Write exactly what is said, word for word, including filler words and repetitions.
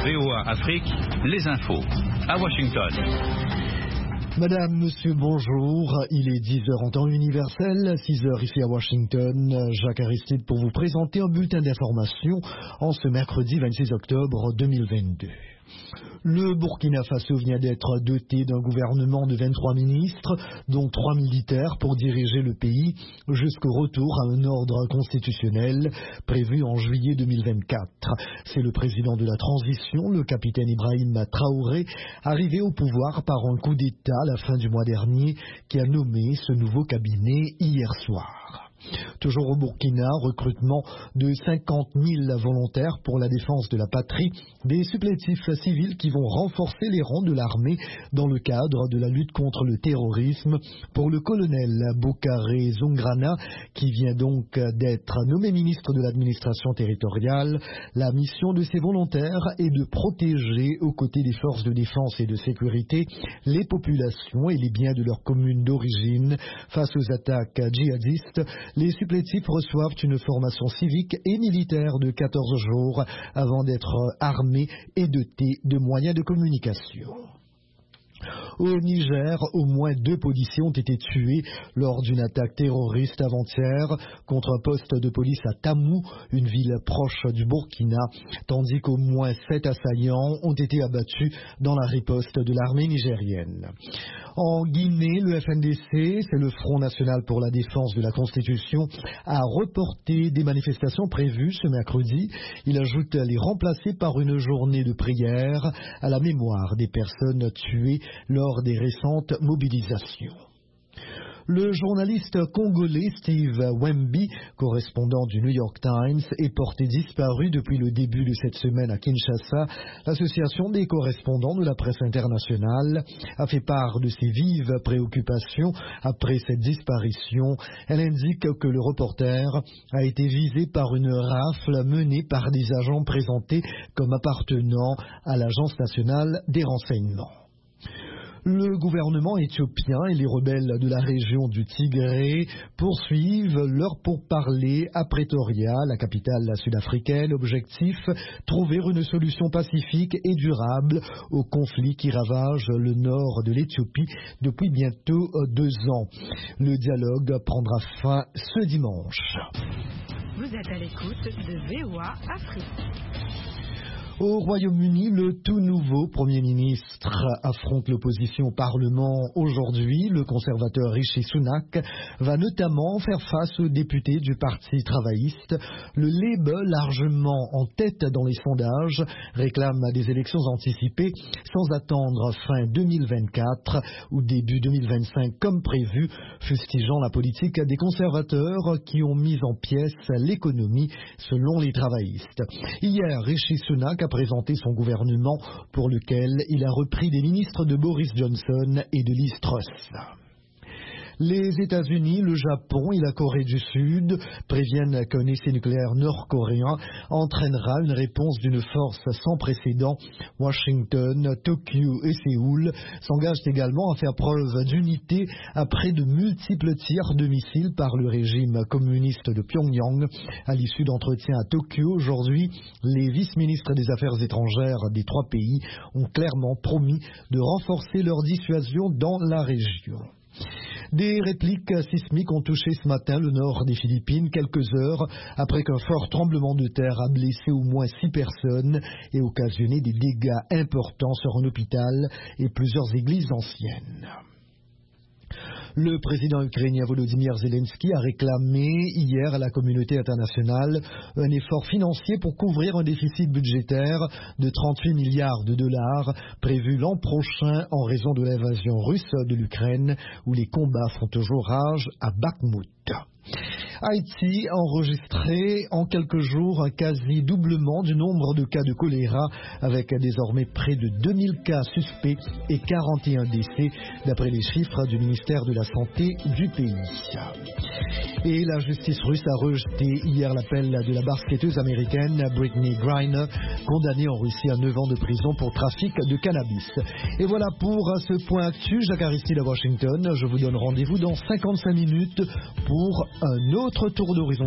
V O A Afrique, les infos. À Washington. Madame, monsieur, bonjour. Il est dix heures en temps universel, six heures ici à Washington. Jacques Aristide pour vous présenter un bulletin d'information en ce mercredi vingt-six octobre deux mille vingt-deux. Le Burkina Faso vient d'être doté d'un gouvernement de vingt-trois ministres, dont trois militaires pour diriger le pays jusqu'au retour à un ordre constitutionnel prévu en juillet deux mille vingt-quatre. C'est le président de la transition, le capitaine Ibrahim Traoré, arrivé au pouvoir par un coup d'État à la fin du mois dernier, qui a nommé ce nouveau cabinet hier soir. Toujours au Burkina, recrutement de cinquante mille volontaires pour la défense de la patrie, des supplétifs civils qui vont renforcer les rangs de l'armée dans le cadre de la lutte contre le terrorisme pour le colonel Bokare Zongrana, qui vient donc d'être nommé ministre de l'administration territoriale. La mission de ces volontaires est de protéger, aux côtés des forces de défense et de sécurité, les populations et les biens de leurs communes d'origine face aux attaques djihadistes. Les supplétifs reçoivent une formation civique et militaire de quatorze jours avant d'être armés et dotés de moyens de communication. Au Niger, au moins deux policiers ont été tués lors d'une attaque terroriste avant-hier contre un poste de police à Tamou, une ville proche du Burkina, tandis qu'au moins sept assaillants ont été abattus dans la riposte de l'armée nigérienne. En Guinée, le F N D C, c'est le Front National pour la Défense de la Constitution, a reporté des manifestations prévues ce mercredi. Il ajoute les remplacer par une journée de prière à la mémoire des personnes tuées lors des récentes mobilisations. Le journaliste congolais Steve Wemby, correspondant du New York Times, est porté disparu depuis le début de cette semaine à Kinshasa. L'association des correspondants de la presse internationale a fait part de ses vives préoccupations après cette disparition. Elle indique que le reporter a été visé par une rafle menée par des agents présentés comme appartenant à l'Agence nationale des renseignements. Le gouvernement éthiopien et les rebelles de la région du Tigré poursuivent leur pourparlers à Pretoria, la capitale sud-africaine. Objectif, trouver une solution pacifique et durable au conflit qui ravage le nord de l'Éthiopie depuis bientôt deux ans. Le dialogue prendra fin ce dimanche. Vous êtes à l'écoute de V O A Afrique. Au Royaume-Uni, le tout nouveau Premier ministre affronte l'opposition au Parlement aujourd'hui. Le conservateur Rishi Sunak va notamment faire face aux députés du Parti travailliste. Le Labour, largement en tête dans les sondages, réclame des élections anticipées sans attendre fin deux mille vingt-quatre ou début deux mille vingt-cinq comme prévu, fustigeant la politique des conservateurs qui ont mis en pièces l'économie selon les travaillistes. Hier, Rishi Sunak a présenté son gouvernement pour lequel il a repris des ministres de Boris Johnson et de Liz Truss. Les États-Unis, le Japon et la Corée du Sud préviennent qu'un essai nucléaire nord-coréen entraînera une réponse d'une force sans précédent. Washington, Tokyo et Séoul s'engagent également à faire preuve d'unité après de multiples tirs de missiles par le régime communiste de Pyongyang. À l'issue d'entretiens à Tokyo aujourd'hui, les vice-ministres des Affaires étrangères des trois pays ont clairement promis de renforcer leur dissuasion dans la région. Des répliques sismiques ont touché ce matin le nord des Philippines, quelques heures après qu'un fort tremblement de terre a blessé au moins six personnes et occasionné des dégâts importants sur un hôpital et plusieurs églises anciennes. Le président ukrainien Volodymyr Zelensky a réclamé hier à la communauté internationale un effort financier pour couvrir un déficit budgétaire de trente-huit milliards de dollars prévu l'an prochain en raison de l'invasion russe de l'Ukraine où les combats font toujours rage à Bakhmout. Haïti a enregistré en quelques jours un quasi-doublement du nombre de cas de choléra avec désormais près de deux mille cas suspects et quarante et un décès d'après les chiffres du ministère de la Santé du pays. Et la justice russe a rejeté hier l'appel de la basketteuse américaine Brittney Griner, condamnée en Russie à neuf ans de prison pour trafic de cannabis. Et voilà pour ce point actu. Jacques Aristide à Washington. Je vous donne rendez-vous dans cinquante-cinq minutes pour un autre tour d'horizon.